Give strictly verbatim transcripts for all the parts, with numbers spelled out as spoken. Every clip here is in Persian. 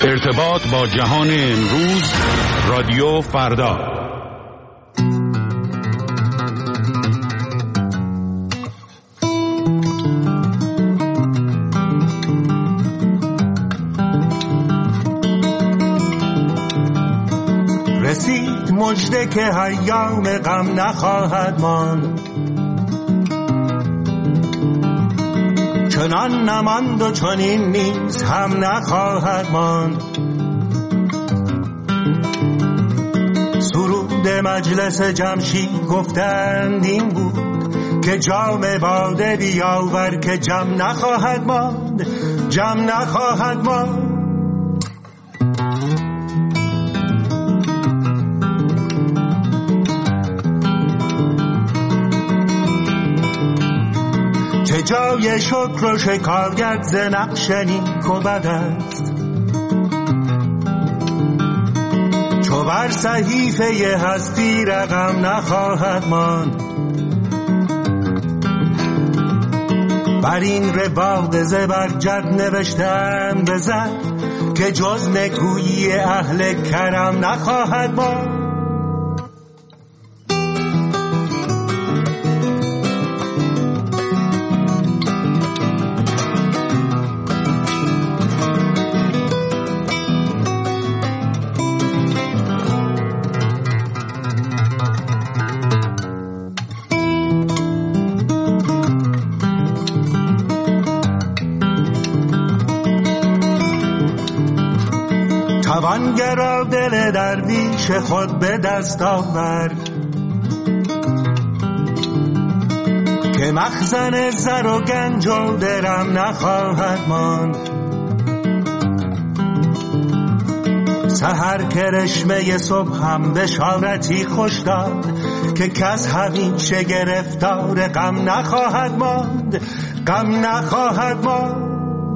ارتباط با جهان امروز، رادیو فردا. رسید مژده که ایام غم نخواهد ماند، چنان نماند و چنین نیز هم نخواهد ماند. سرود مجلس جمشید گفتند این بود که جام باده بیاور که جم نخواهد ماند، جم نخواهد ماند. چه جای شکر و شکایت ز نقش نیک و بد است، چو بر صحیفه هستی رقم نخواهد ماند. بر این رباط زبرجد نوشتند بزن که جز نکویی اهل کرم نخواهد ماند. توانگرا دل درویش خود به دست آورد که مخزن زر و گنج و درم نخواهد ماند. سحر کرشمه صبح هم بشارتی خوش داد که کس همیشه گرفتار غم نخواهد ماند، غم نخواهد ماند.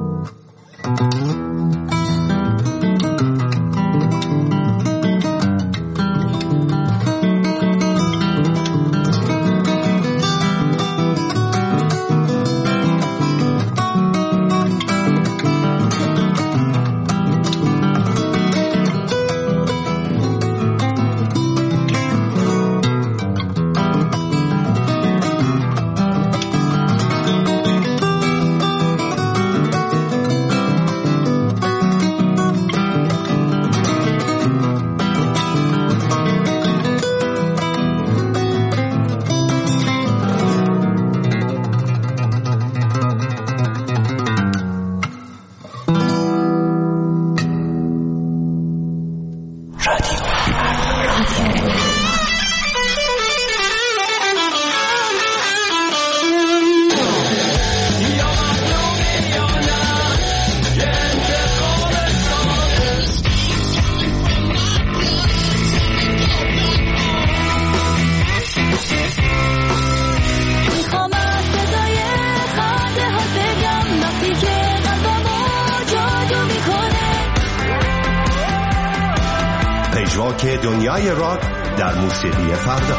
که دنیای راک در موسیقی فردا.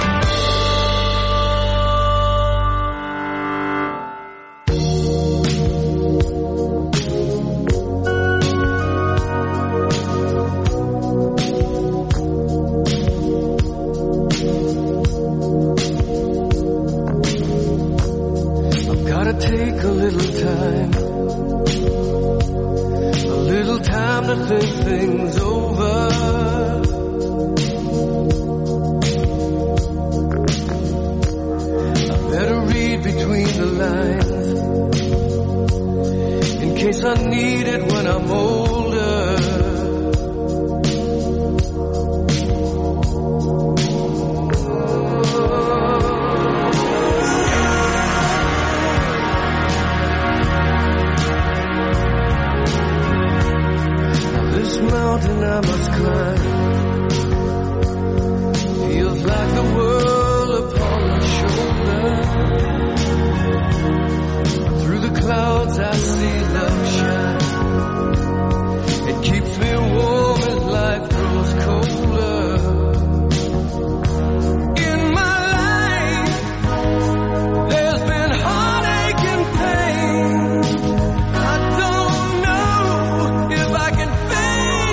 I've gotta take a little time, a little time to think things over. Between the lines, in case I need it when I'm older. Now this mountain I must climb feels like the world upon my shoulder. Through the clouds I see love shine. It keeps me warm as life grows colder. In my life there's been heartache and pain. I don't know if I can face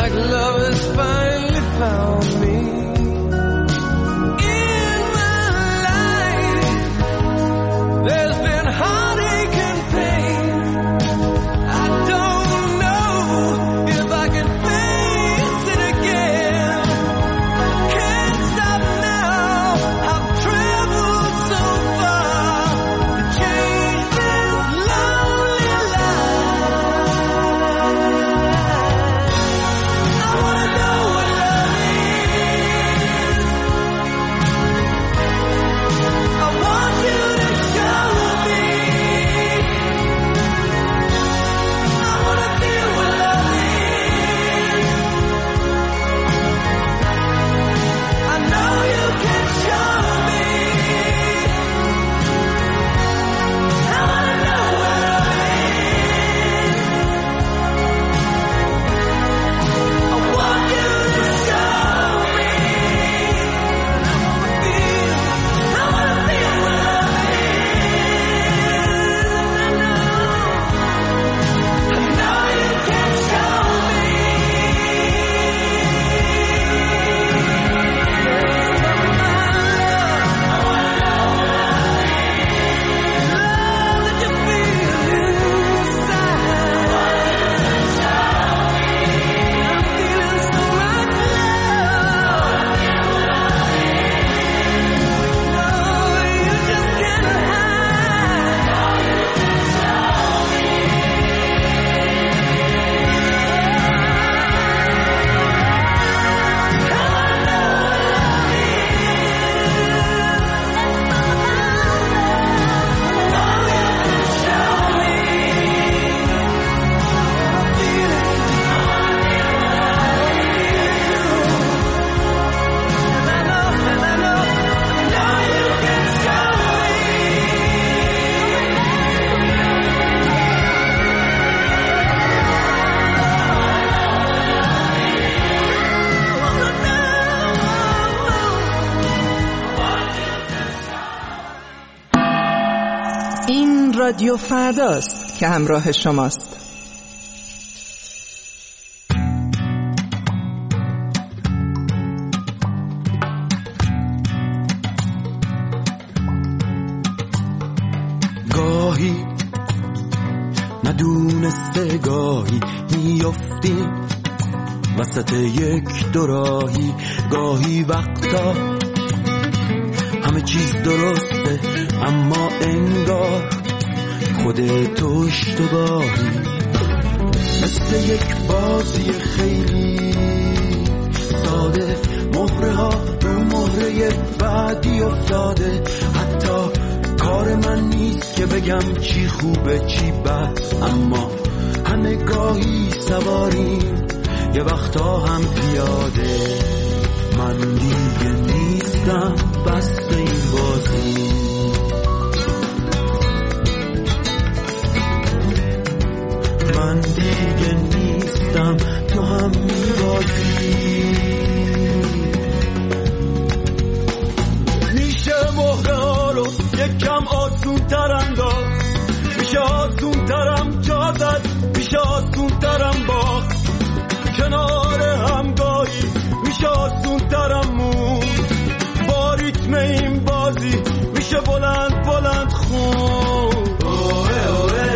like love has finally found me. In my life, there's been heartache and pain. I don't know if I can face it again. Can't stop now. I've traveled so far to change this lonely life. I wanna know what love is. I want you to show me. I wanna feel what love is. I know you can show me. I wanna know what love is. I want you to show me. I wanna feel, I wanna feel what love is. I know, I know you can show me. Love that you feel inside. I'm feeling so much love. No, you just can't hide. این رادیو فرداست که همراه شماست. گاهی ندونسته گاهی میافتیم وسط یک دوراهی، گاهی وقتا همه چیز درسته اما انگار خودت اشتباهی، مثل یک بازی خیلی ساده، مهره ها رو مهره بعدی افتاده، حتی کار من نیست که بگم چی خوبه چی بد، اما همه گاهی سواریم یه وقتا هم پیاده. من دیگه نیستم بس این بازی، من دیگه نیستم تو هم میبازی. میشه مهره ها رو یکم آسون تر انداخت، میشه آسون ترم جا زد، میشه آسون ترم باخت، کنار همگاهی میشه آسون ترم مون، با ریتم این بازی میشه بلند بلند خون. اوه اوه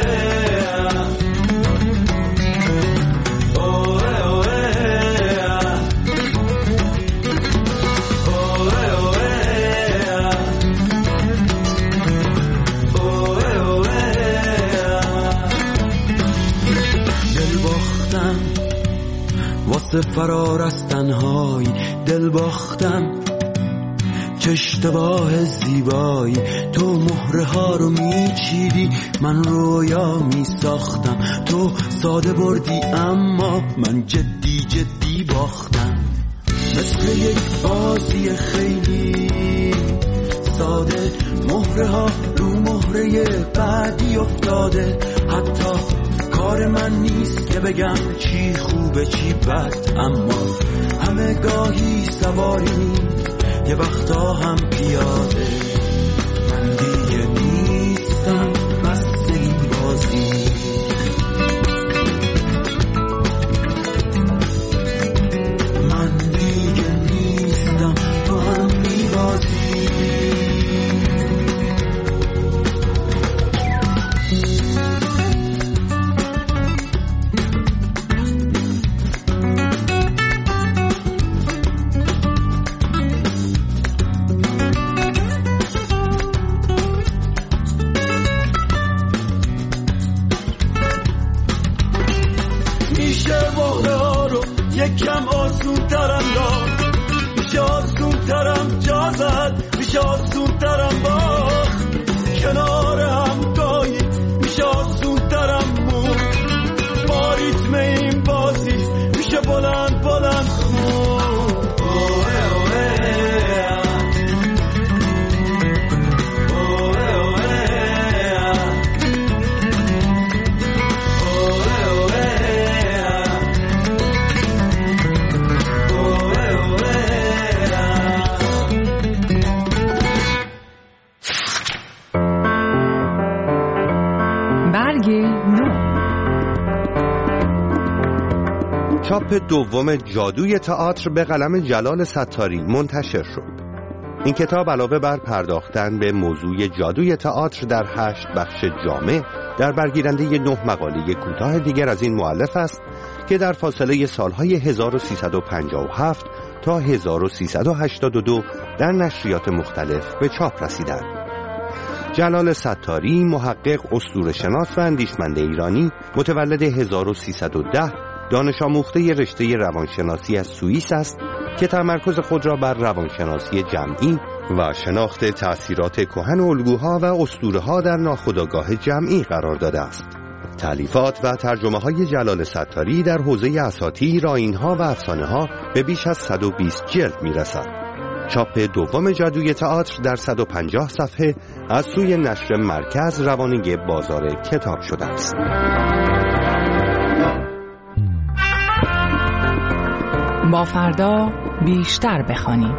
واسه فرار از تنهایی، دل باختم چه اشتباه زیبایی، تو مهره ها رو میچیدی من رویا میساختم، تو ساده بردی اما من جدی جدی باختم، مثل یک بازی خیلی ساده، مهره ها رو مهره بعدی افتاده، حتی کار من نیست که بگم چی خوبه چی بد، اما همه گاهی سواریم یه وقتا هم پیاده. من دیگه نیستم بس این بازی. یکم آسون ترم داد، میشه آسون ترم جا زد، میشه آسون ترم باخت، کنار هم گاهی میشه آسون ترم مون، با ریتم این بازی میشه بلند بلند خون. چاپ دوم جادوی تئاتر به قلم جلال ستاری منتشر شد. این کتاب علاوه بر پرداختن به موضوع جادوی تئاتر در هشت بخش جامع، در برگیرنده نه مقاله کوتاه دیگر از این مؤلف است که در فاصله سالهای هزار و سیصد و پنجاه و هفت تا هزار و سیصد و هشتاد و دو در نشریات مختلف به چاپ رسیدند. جلال ستاری، محقق، اسطوره‌شناس و اندیشمند ایرانی، متولد هزار و سیصد و ده، دانش آموخته رشته روانشناسی از سوئیس است که تمرکز خود را بر روانشناسی جمعی و شناخت تأثیرات کهن الگوها و اسطوره‌ها در ناخودآگاه جمعی قرار داده است. تألیفات و ترجمه‌های جلال ستاری در حوزه اساطیر، آیین‌ها و افسانه‌ها به بیش از صد و بیست جلد می‌رسد. چاپ دوم جادوی تئاتر در صد و پنجاه صفحه از سوی نشر مرکز روانه بازار کتاب شده است. با فردا بیشتر بخوانیم.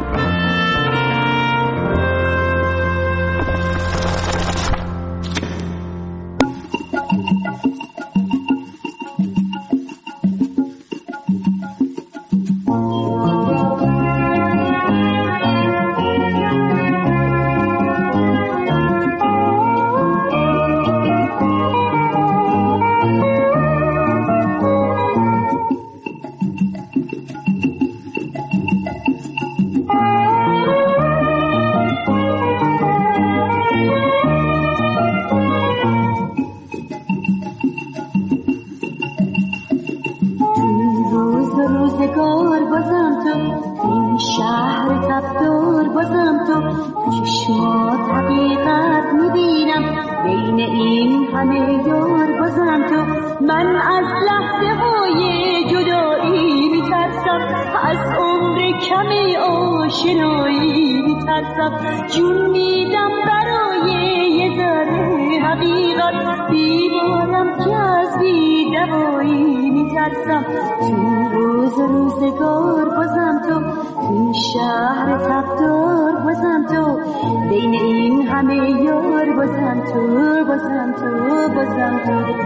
جون میدم برای یه ذره حقیقت، بیمارم که از بی دوایی میترسم. تو روز روزگار بازم تو، تو شهر تبدار بازم تو، بین این همه یار بازم تو، بازم تو، بازم تو.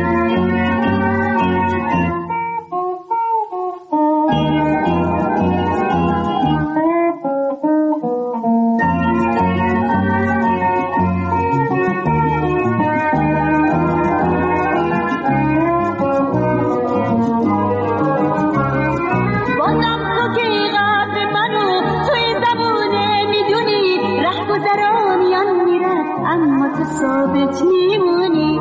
ثابت میمونی،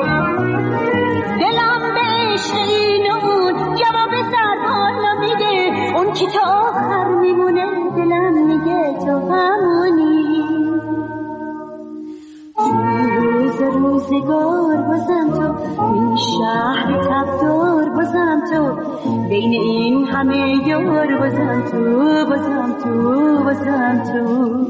دلم به عشق این و اون جواب سر حالا میده، اون که تا آخر میمونه دلم میگه تو همونی. روز روزگار بازم تو، این شهر تبدار بازم تو، بین این همه یار بازم تو، بازم تو، بازم تو.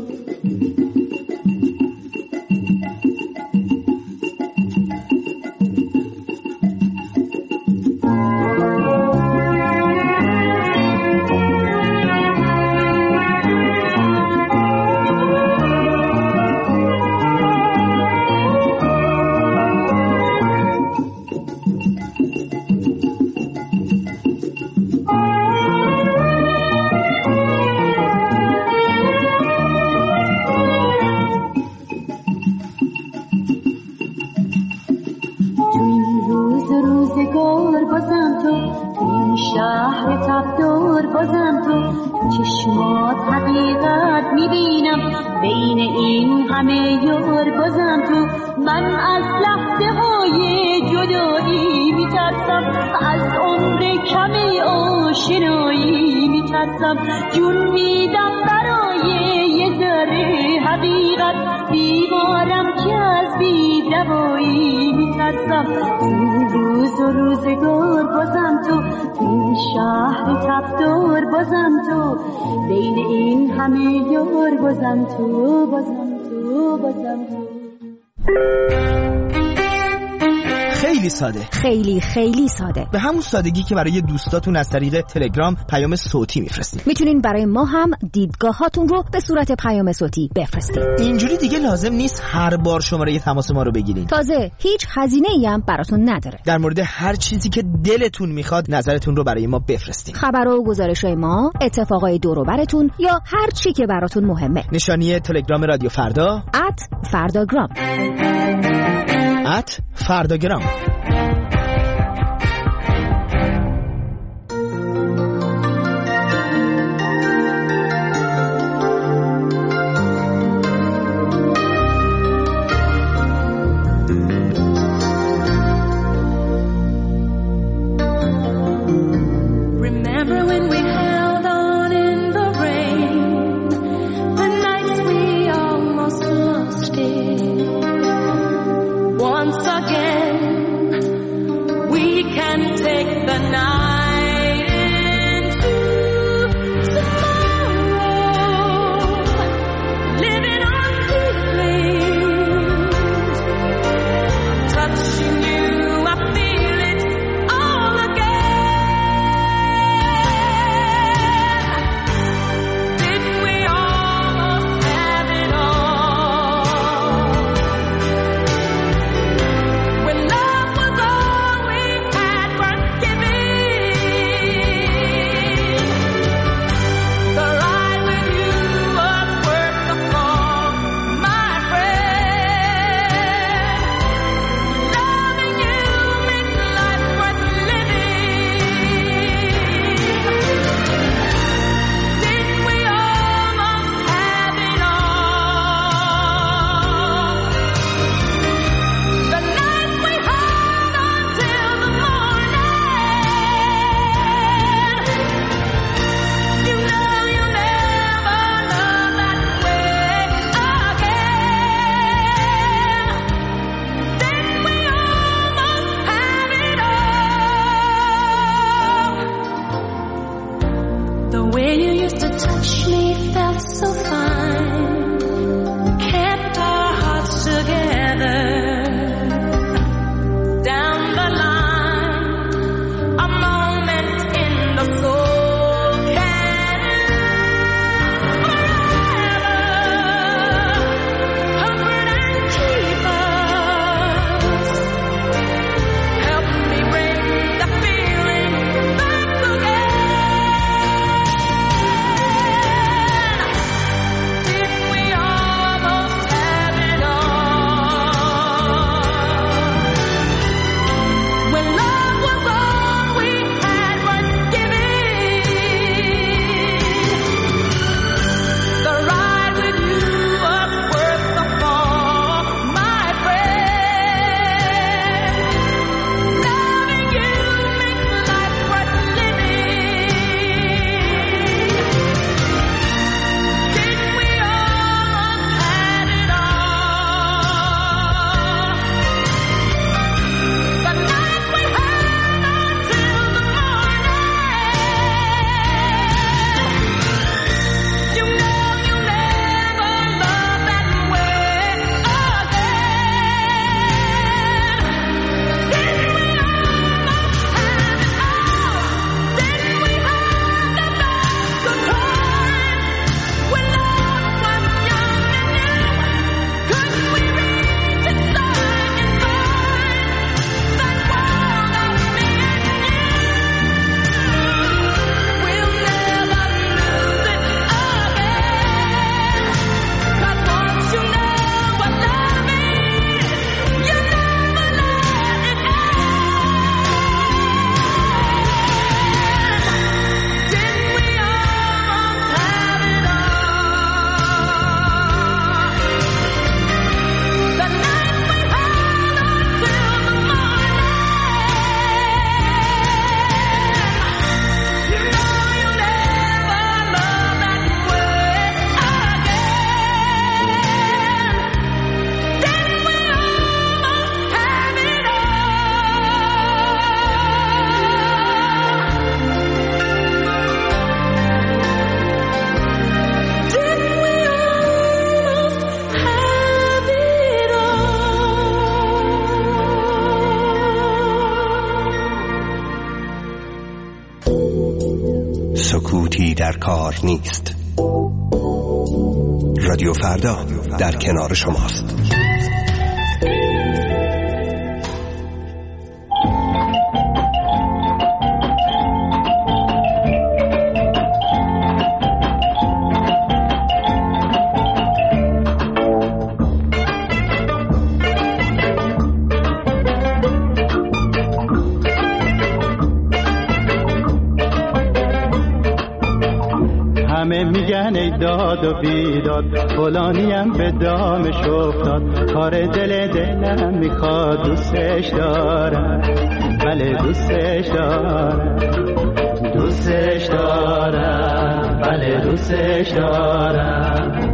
آشنایی میترسم جون میدم برای یه ذره حقیقت بیمارم که از بی دوایی میترسم تو روز و روزگار بازم تو توی شهر تبدار بازم تو بین این همه یار بازم تو بازم تو بازم تو خیلی ساده، خیلی خیلی ساده، به همون سادگی که برای دوستاتون از طریق تلگرام پیام صوتی میفرستید. میتونین برای ما هم دیدگاهاتون رو به صورت پیام صوتی بفرستید. اینجوری دیگه لازم نیست هر بار شماره تماس ما رو بگیرین. تازه هیچ هزینه‌ای هم براتون نداره. در مورد هر چیزی که دلتون میخواد نظرتون رو برای ما بفرستین. خبر و گزارش‌های ما، اتفاقای دور و براتون یا هر چی که براتون مهمه. نشانی تلگرام رادیو فردا ات فرداگرام ات فرداگرام. When love was all we had worth giving سکوتی در کار نیست. رادیو فردا در کنار شماست. همه میگن ای داد و بیداد، فلانیم به دامش افتاد، کار دل دلم میخواد، دوستش دارم، بله دوستش دارم، دوستش دارم، بله دوستش دارم.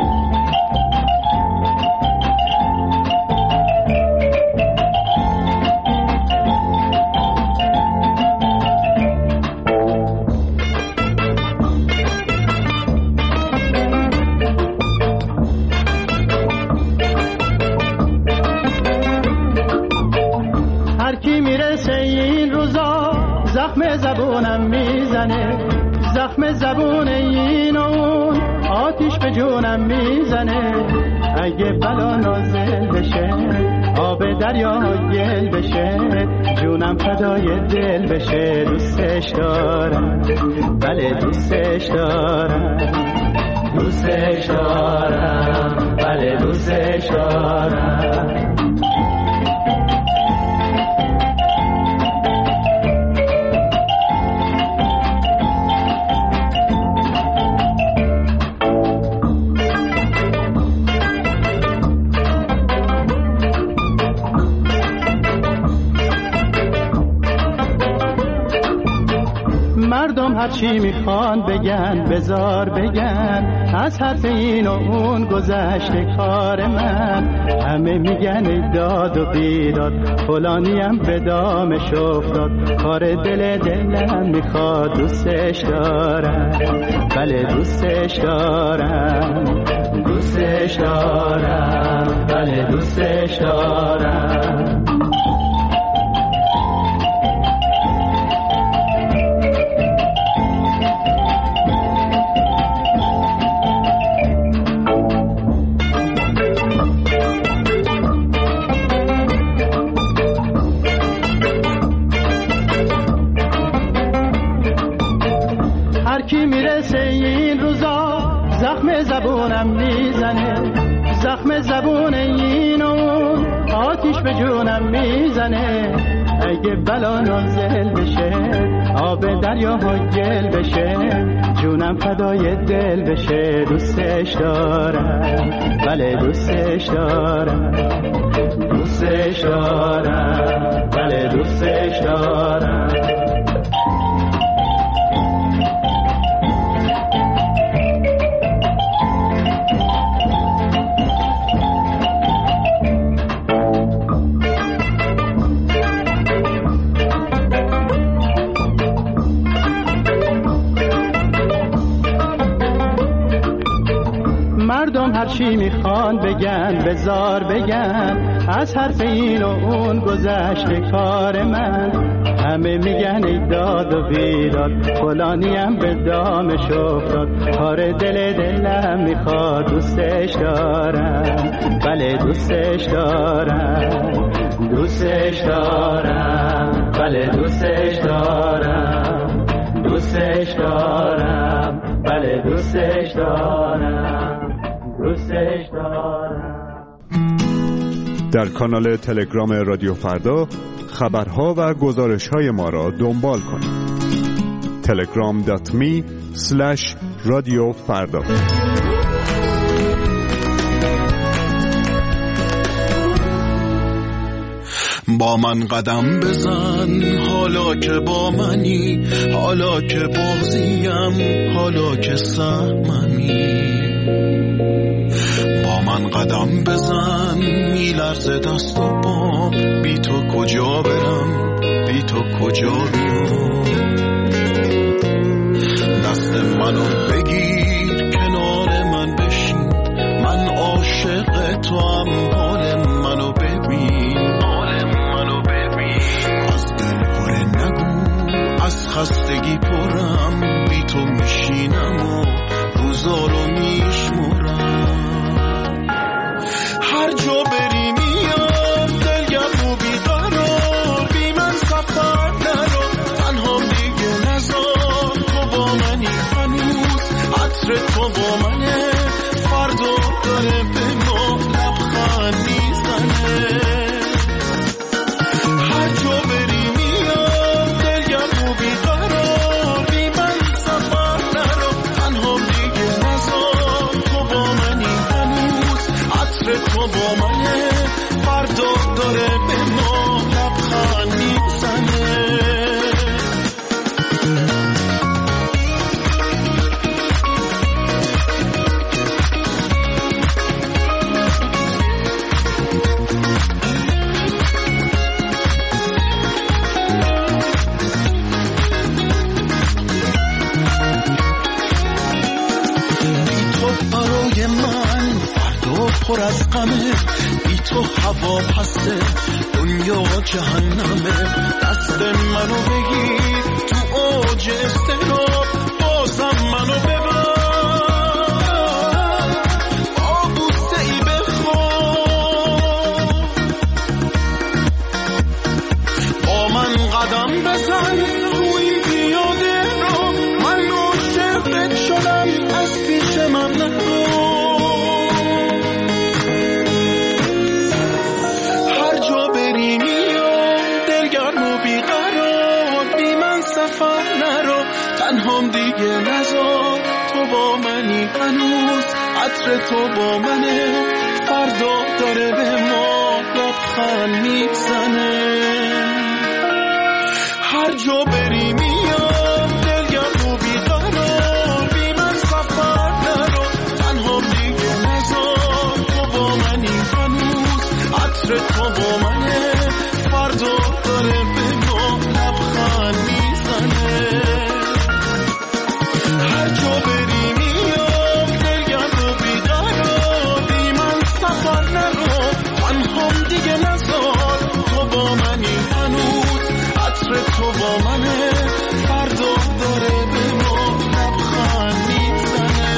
زخم زبونم میزنه، زخم زبون این و اون، آتیش به جونم میزنه. اگه بلا نازل بشه، آب دریا گل بشه، جونم فدای دل بشه. دوستش دارم، بله دوستش دارم، دوستش دارم، بله دوستش دارم. مردم هرچی میخوان بگن، بزار بگن، از حرف این و اون گذشته کار من. همه میگن ای داد و بیداد، فلانیم به دامش افتاد، کار دل دلم میخواد، دوستش دارم، بله دوستش دارم، دوستش دارم، بله دوستش دارم. کی میرسه این روزا، زخم زبونم میزنه، زخم زبون این و اون، آتیش به جونم میزنه. اگه بلا نازل بشه، آب دریا گل بشه، جونم فدای دل بشه. دوستش دارم، بله دوستش دارم، دوستش دارم، بله دوستش دارم. مردم هرچی میخوان بگن، بزار بگن، از حرف این و اون گذشته کار من. همه میگن ای داد و بیداد، فلانیم به دامش افتاد، کار دل دلم میخواد، دوستش دارم، بله دوستش دارم، دوستش دارم، بله دوستش دارم، دوستش دارم، بله دوستش دارم، دوستش دارم. در کانال تلگرام رادیو فردا خبرها و گزارش‌های ما را دنبال کنید. تلگرام دات می اسلش رادیو فردا. با من قدم بزن، حالا که با منی، حالا که بازیم، حالا که سهممی. با من قدم بزن، میلرزه دست و پام، بی تو کجا برم، بی تو کجا بیام. دست منو بگیر، کنار من بشین، من عاشق تو هم، حال منو ببین، حال منو ببین. از دل پره نگو، از خستگی پرم، بی آب هسته دنیا جهنمه دست منو بگیر تو اوج استراب بازم منو ببر آبوسته ای بخواب با من قدم بزن تو این پیاده رو من عاشقت شدم از پیش من نرو هر جا بری میام دلگرم و بیقرار بی من سفر نرو تنهام دیگه نذار تو با منی هنوز عطر تو با منه فردا داره به ما لبخند میزنه هر جا بری میام دلگرم و بیقرار بی من سفر نرو تنهام دیگه نذار تو با منی هنوز عطر تو با منه فردا داره به ما لبخند میزنه هر جا بری میام دلگرم و بیقرار بی من سفر نرو تنهام دیگه نذار تو با منی هنوز عطر تو با منه فردا داره به ما لبخند میزنه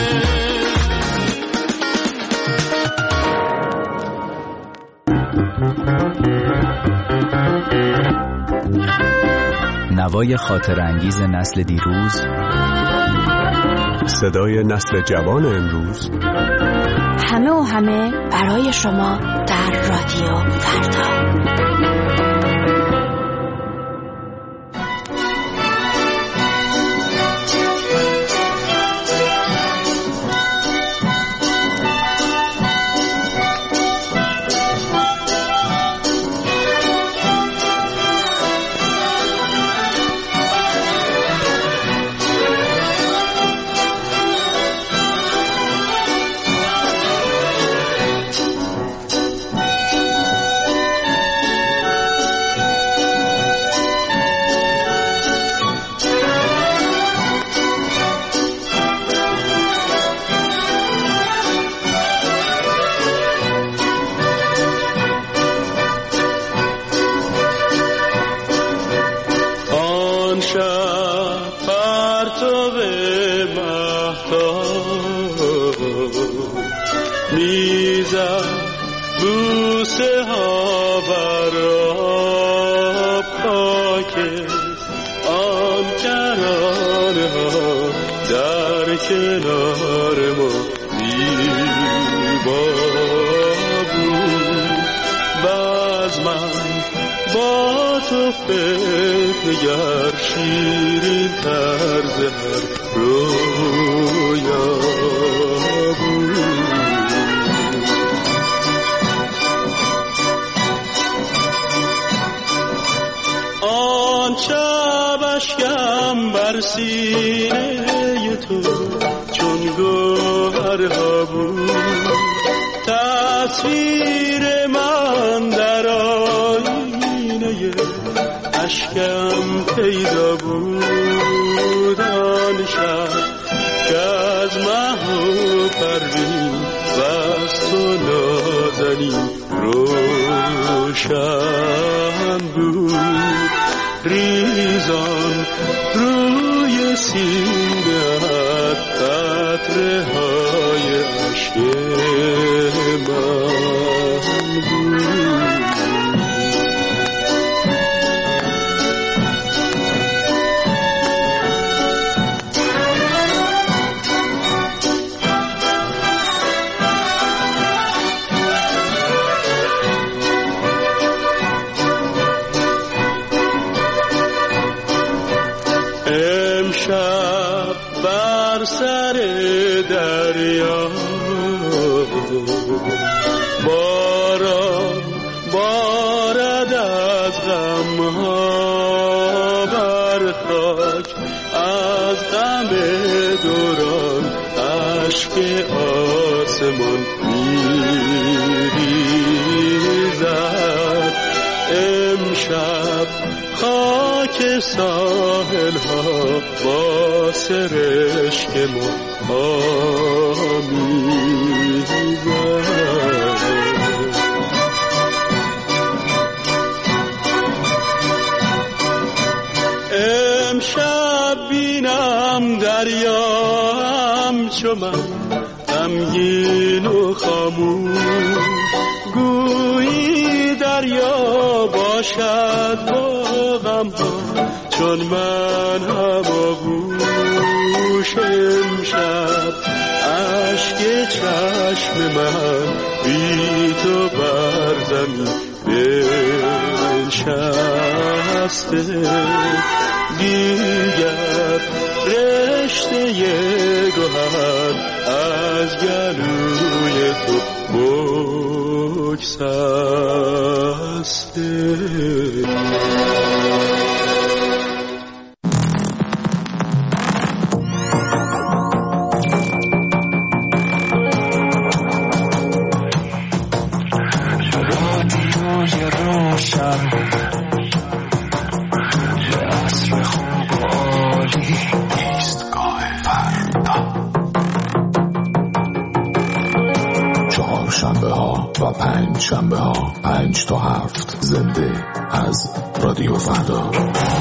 نوای خاطر انگیز نسل دیروز، صدای نسل جوان امروز، همه و همه برای شما در رادیو فردا. نگر شیرین طرز هر رویا بود آن شب اشکم بر سینه تو چون گوهرها بود تصویر من در آینه اشکم پیدا بود آن شب که از مه و پروین و از تو نازنین روشن بود ریزان روی سینه‌ات قطره های عشق من بود امشب بر سر دریا باران بارد از غمها بر خاک از غم دوران اشک آسمان میریزد امشب خاک ساحل ها با سرشک ما آمیزد دریا همچو من غمگین و خاموش، گویی دریا باشد با غم‌ها چون من هماغوش. امشب اشک چشم من بی تو بر زمین بنشسته، دیگر رشته گوهر از گلوی تو بگسسته. و پنج شنبه ها پنج تا هفت زنده از رادیو فردا.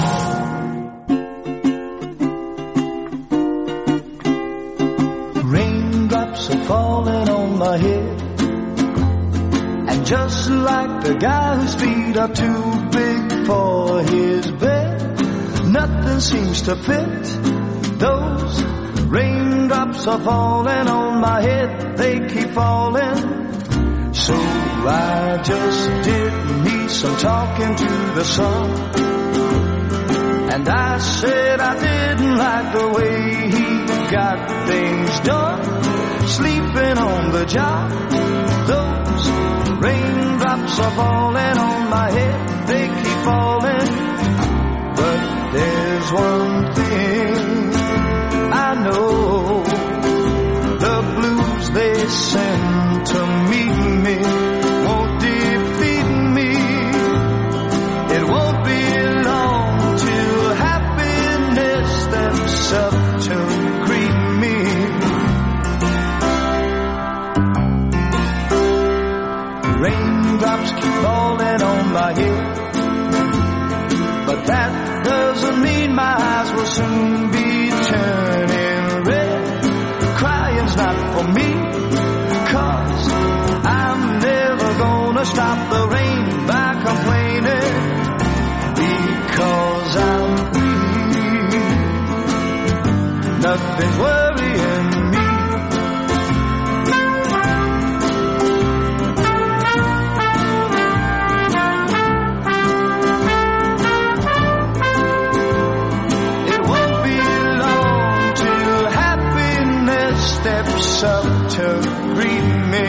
Raindrops are falling on my head, and just like the guy whose feet are too big for his bed, nothing seems to fit. Those raindrops are falling on my head, they keep falling. So I just did me some talking to the sun, and I said I didn't like the way he got things done, sleeping on the job. Those raindrops are falling on my head, they keep falling. But there's one thing I know, the blues they send to meet me won't defeat me. It won't be long till happiness steps up to greet me. Raindrops keep falling on my head, but that doesn't mean my eyes will soon be turning red. Crying's not for me, 'cause I'm never gonna stop the rain by complaining, because I'm free. Nothing's worrying me. It won't be long till happiness steps up to greet me.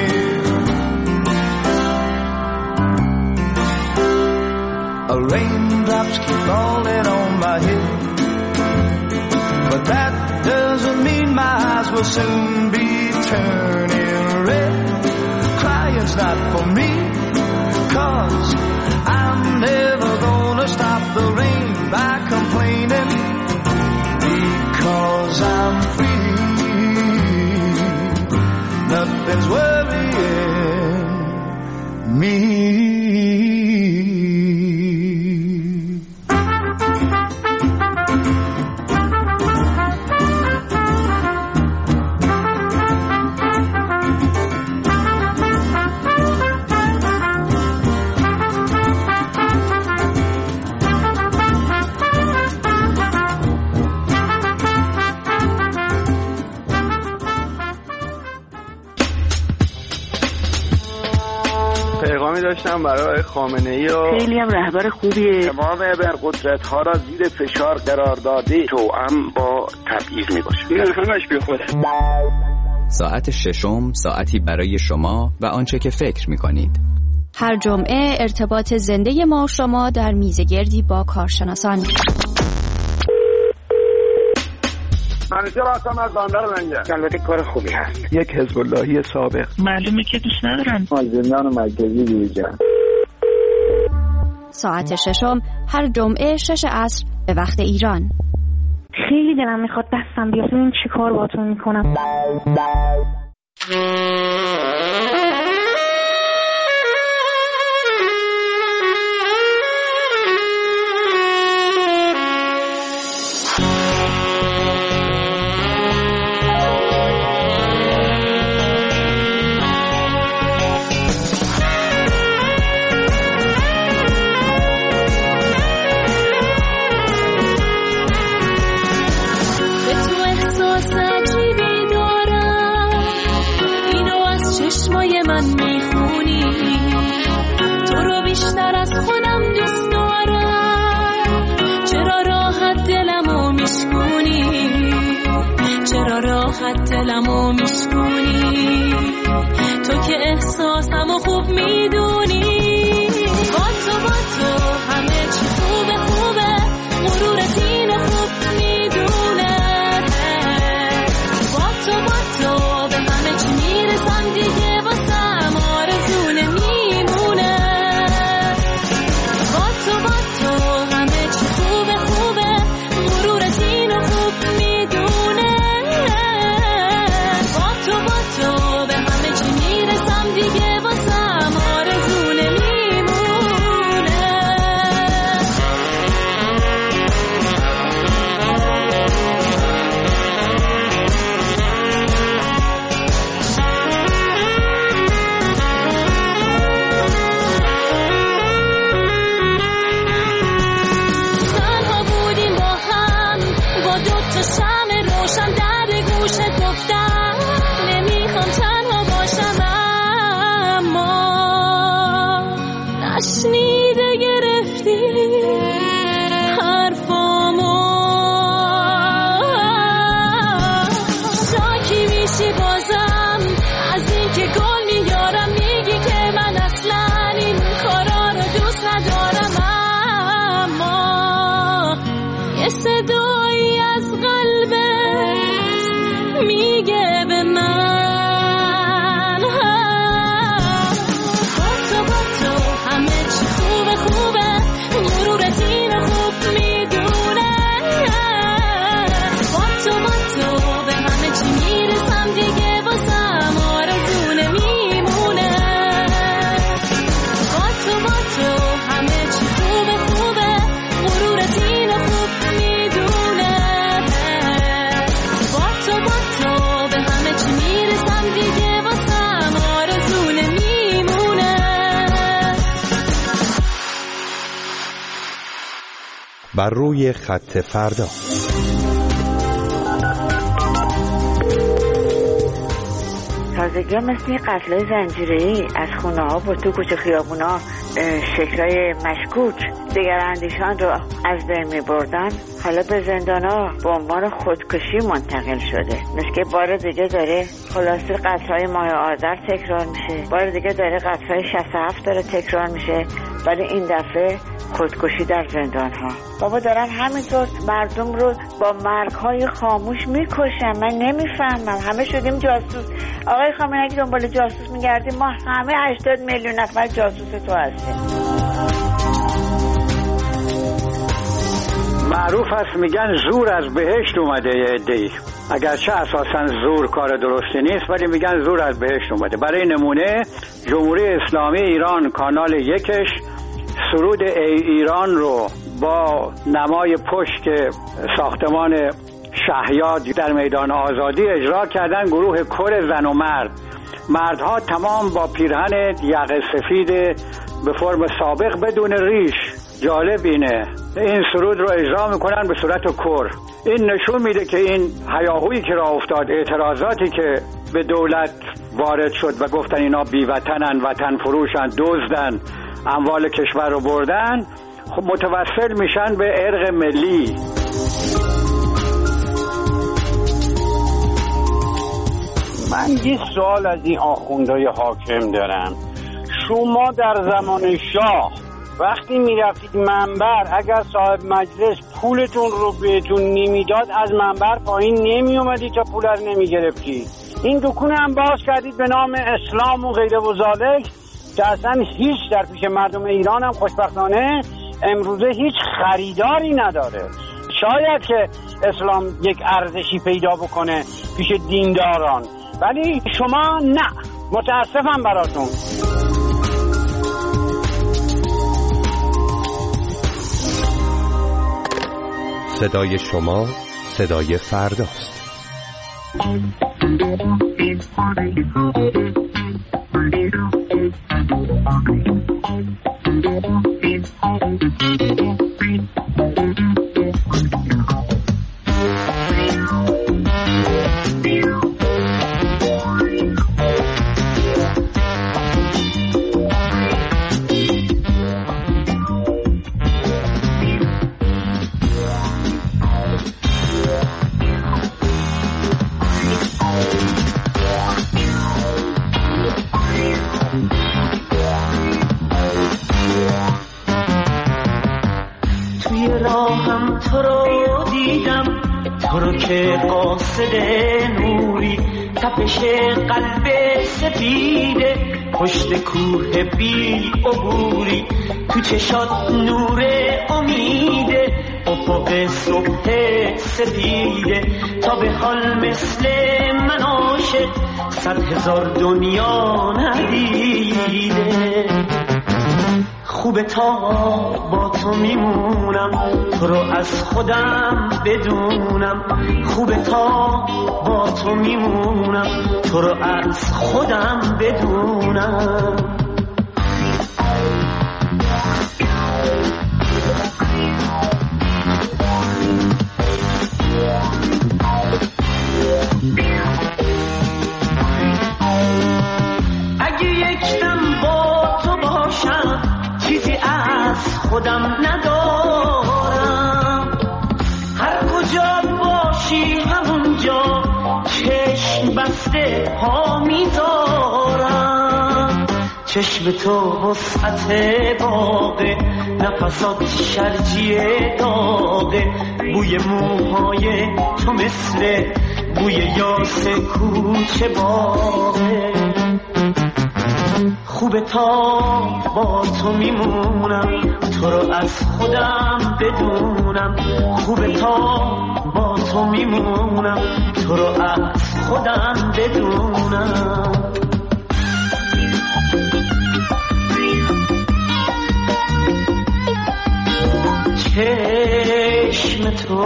Raindrops keep falling on my head, but that doesn't mean my eyes will soon be turning red. Crying's not for me, 'cause I'm never gonna stop the rain by complaining, because I'm free. Nothing's worrying me. داشتم برای خامنه‌ای و خیلی هم رهبر خوبیه. تمام ابرقدرت‌ها را زیر فشار قرار داده، توأم با تبعیض میباشه. این همش بی خوده. ساعت ششم، ساعتی برای شما و آنچه که فکر میکنید. هر جمعه ارتباط زنده ما و شما در میزگردی با کارشناسان. منیجر هستم از بندر منجر. البته کار خوبی هست. یک حزب اللهی سابق. معلومه که دوست ندارن. از زندان مرکزی بیرون. ساعت ششم هر جمعه شش عصر به وقت ایران. خیلی دلم میخواد دستم بیاد ببین چی کار باهاتون میکنم. میشکونی، چرا راحت دلمو میشکونی، تو که احساسمو خوب میدونی. با تو با تو همه چی خوبه خوبه، غرورت اینو خوب میدونه. با تو با تو به همه چی میرسم دیگه، واسم آرزو نمیمونه. با تو با تو همه چی خوبه خوبه، غرورت اینو خوب میدونه. با تو با تو به همه چی میرسم دیگه، واسم آرزو نمیمونه. تنها بودیم با هم، با دوتا شمع روشن در گوشت گفتم نمیخوام تنها باشم، اما نشنیده گرفتی حرفامو. شاکی میشی بازم از این که گل میارم، میگی که من اصلا این کارا رو دوست ندارم، اما یه صدایی از قلبت میگه به من با تو با تو همه چی خوبه خوبه، غرورت اینو خوب میدونه. با تو با تو به همه چی میرسم دیگه، واسم آرزو نمیمونه. با تو با تو همه چی خوبه خوبه، غرورت اینو خوب میدونه. با تو با تو به همه چی میرسم دیگه، واسم آرزو نمیمونه. بر روی خط فردا. تازگی مثل قتل‌های زنجیره‌ای از خونه‌ها و تو کوچه خیابونا شکل‌های مشکوک دیگر اندیشان رو از بین می‌بردن، حالا به زندان‌ها به عنوان خودکشی منتقل شده. مثل که بار دیگه داره خلاصه قتل‌های ماه آذر تکرار میشه، بار دیگه داره قتل‌های شصت و هفت داره تکرار میشه، ولی این دفعه خودکشی در زندان‌ها. بابا دارن همینطور مردم رو با مرگ‌های خاموش میکشن. من نمیفهمم. همه شدیم جاسوس. آقای خامنه‌ای اگه دنبال جاسوس میگردیم، ما همه هشتاد میلیون نفر جاسوس تو هستیم. معروف هست میگن زور از بهشت اومده یه عده‌ای، اگرچه اساساً زور کار درستی نیست، ولی میگن زور از بهشت اومده. برای نمونه جمهوری اسلامی ایران کانال یکش سرود ای ایران رو با نمای پشت ساختمان شهیاد در میدان آزادی اجرا کردن. گروه کر زن و مرد، مردها تمام با پیرهن یقه سفید به فرم سابق بدون ریش. جالب اینه این سرود رو اجرا میکنن به صورت کر. این نشون میده که این هیاهویی که راه افتاد، اعتراضاتی که به دولت وارد شد و گفتن اینا بی وطنن، وطن فروشن، دزدن، اموال کشور رو بردن، خب متوسل میشن به ارق ملی. من یه سوال از این آخوندهای حاکم دارم. شما در زمان شاه وقتی میرفتید منبر، اگر صاحب مجلس پولتون رو بهتون نمیداد، از منبر پایین نمی اومدید تا پول رو نمی گرفتید. این دکون هم باز کردید به نام اسلام و غیره و ذالک، که اصلا هیچ در پیش مردم ایران هم خوشبختانه امروزه هیچ خریداری نداره. شاید که اسلام یک ارزشی پیدا بکنه پیش دینداران، ولی شما نه. متاسفم براتون. صدای شما صدای فرداست. راهم تو رو دیدم، تو رو که قاصد نوری، تپش قلب سپیده پشت کوه بی عبوری، تو چشات نور امیده افق صبح سپیده، تا به حال مثل من عاشق صد هزار دنیا ندیده. خوبه تا با تو میمونم، تو رو از خودم بدونم، خوبه تا با تو میمونم، تو رو از خودم بدونم. اگه یک دم با تو باشم چیزی از خودم ندارم، هر کجا باشی همونجا چشم بسته پا میذارم. چشم تو وسعت باغه، نفسات شرجی داغه، بوی موهای تو مثل بوی یاس کوچه باغه. خوبه تا با تو میمونم، تو رو از خودم بدونم، خوبه تا با تو میمونم، تو رو از خودم بدونم. چشم تو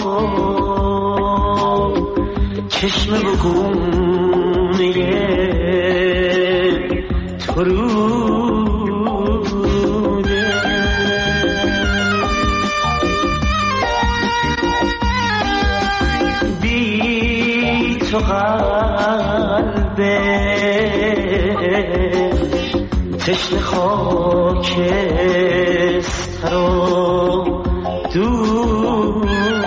چشم بگونه تو روده، بی تو قلبه تشنه خاکستر و دوده.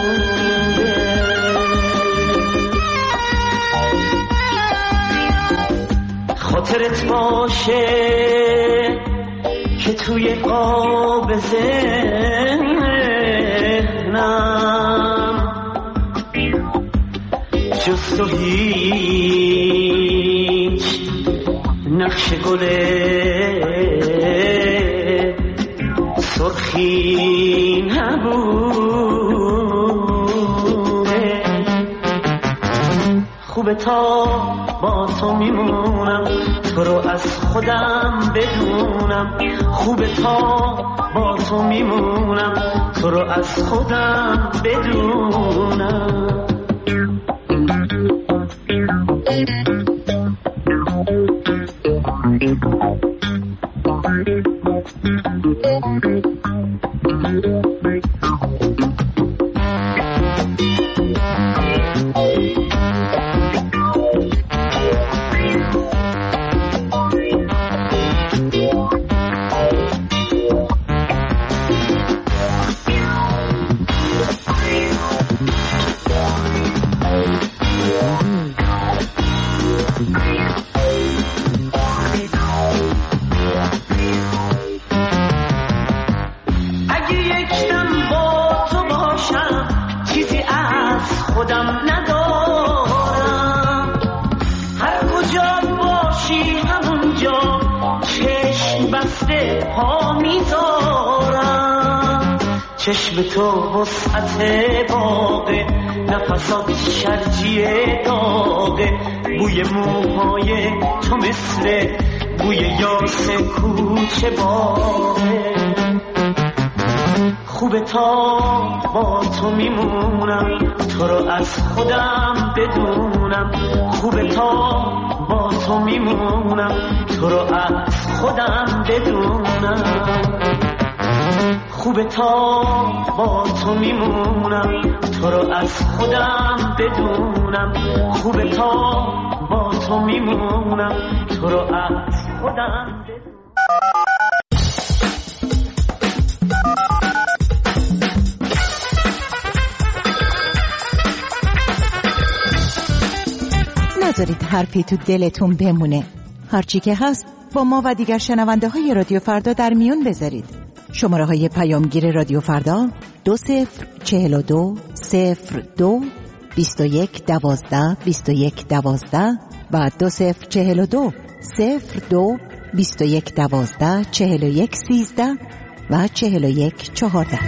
خاطرت باشه که توی قاب ذهنم جز تو هیچ نقش گل سرخی نبوده. خوبه تا با تو میمونم، تو رو از خودم بدونم، خوبه تا با تو میمونم، تو رو از خودم بدونم. چشم تو وسعت باغه، نفسات شرجی داغه، بوی موهای تو مثل بوی یاس کوچه باغه. خوبه تا با تو میمونم، تو رو از خودم بدونم، خوبه تا با تو میمونم، تو رو از خودم بدونم. خوبه تا با تو میمونم، تو رو از خودم بدونم، خوبه تا با تو میمونم، تو رو از خودم بدونم. نذارید حرفی تو دلتون بمونه. هرچی که هست با ما و دیگر شنونده های رادیو فردا در میون بذارید. شماره های پیامگیر رادیو فردا دو صفر چهل و دو صفر دو بیست و یک دوازده بیست و یک دوازده و دو صفر چهل و دو صفر دو بیست و یک دوازده چهل و یک سیزده و چهل و یک چهارده.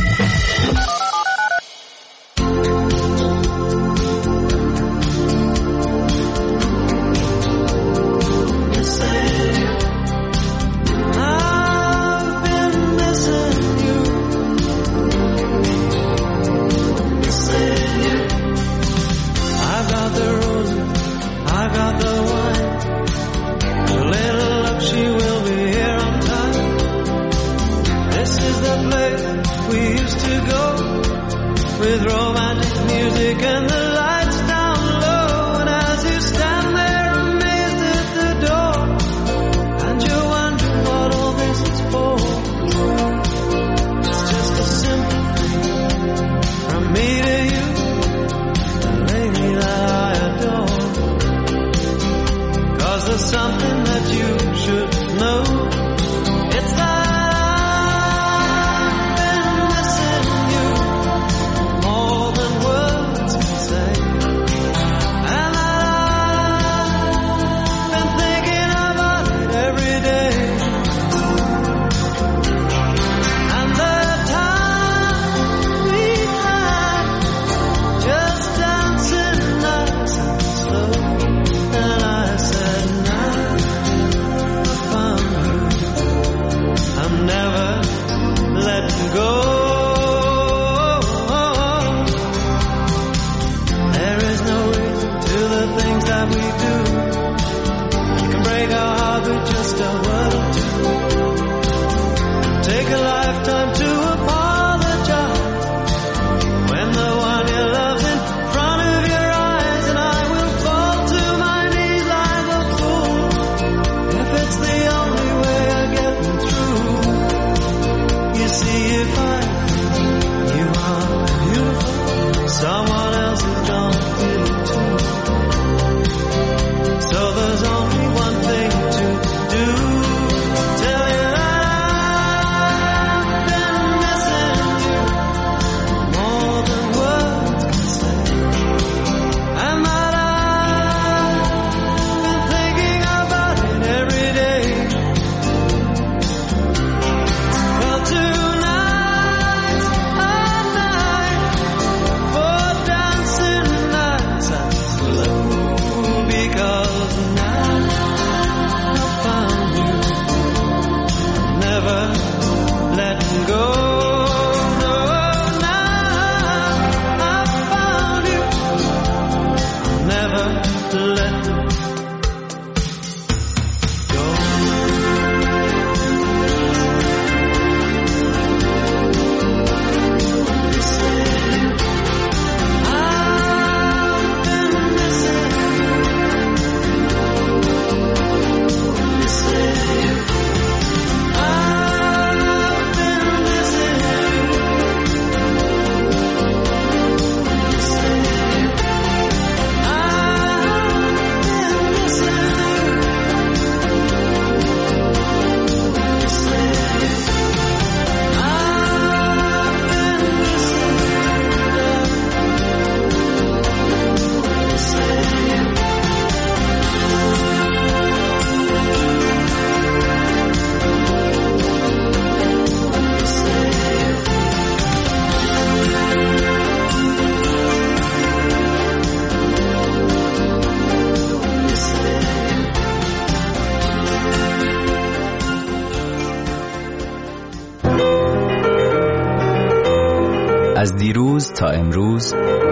از دیروز تا امروز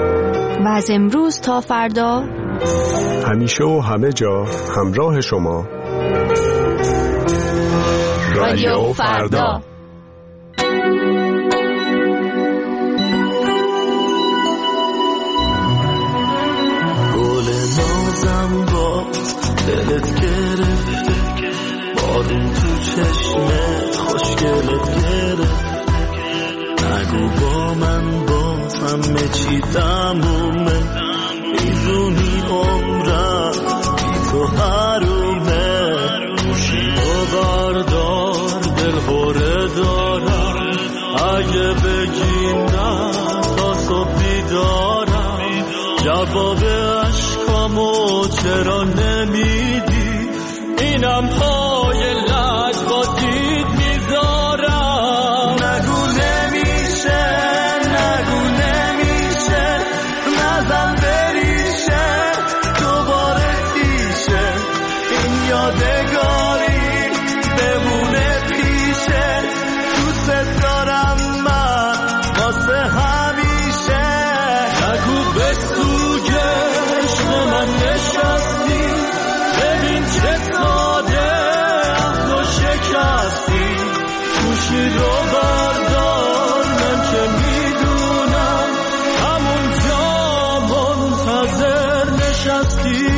و از امروز تا فردا، همیشه و همه جا همراه شما. رادیو فردا. گل نازم باز دلت گرفت، بادون تو چشمت خوشگلت گرفت. نگو با من بازم چی تمومه، میدونی عمرم بی تو حرومه. گوشی تو بردار دل خوره دارم، اگه بگی جواب عشقامو چرا نمیدی؟ اینم پای لج با دید میذارم. نگو نمیشه، نگو نمیشه، نزن بریشه دوباره تیشه، این یادگاری بمونه پیشه. دوست دارم من واسه همیشه. نگو به سوگش من نشستی، ببین چه ساده عهد و شکستی. گوشی رو بردار من که میدونم همونجا منتظر نشستی.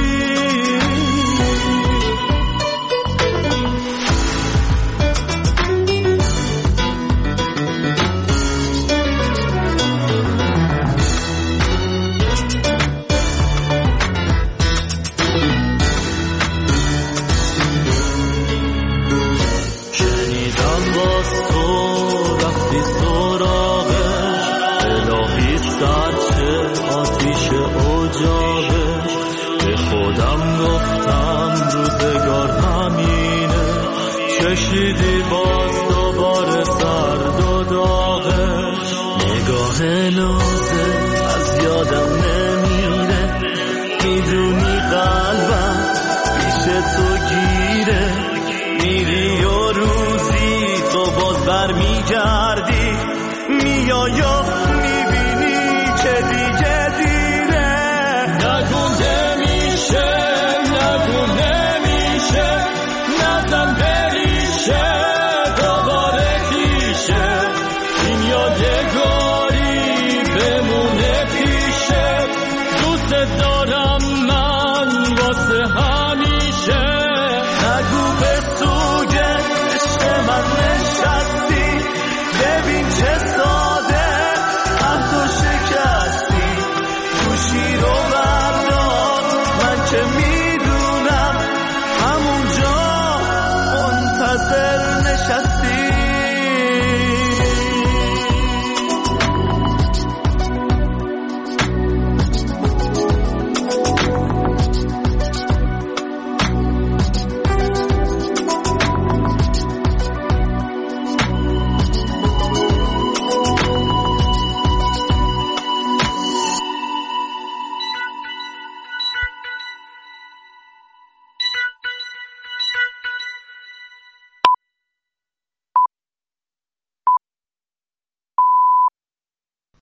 کشیدی باز دوباره سرد و داغش. نگاه نازه از یادم نمیره، میدونی قلبم پیش تو گیره. میری و روزی تو باز بر میگردی، میای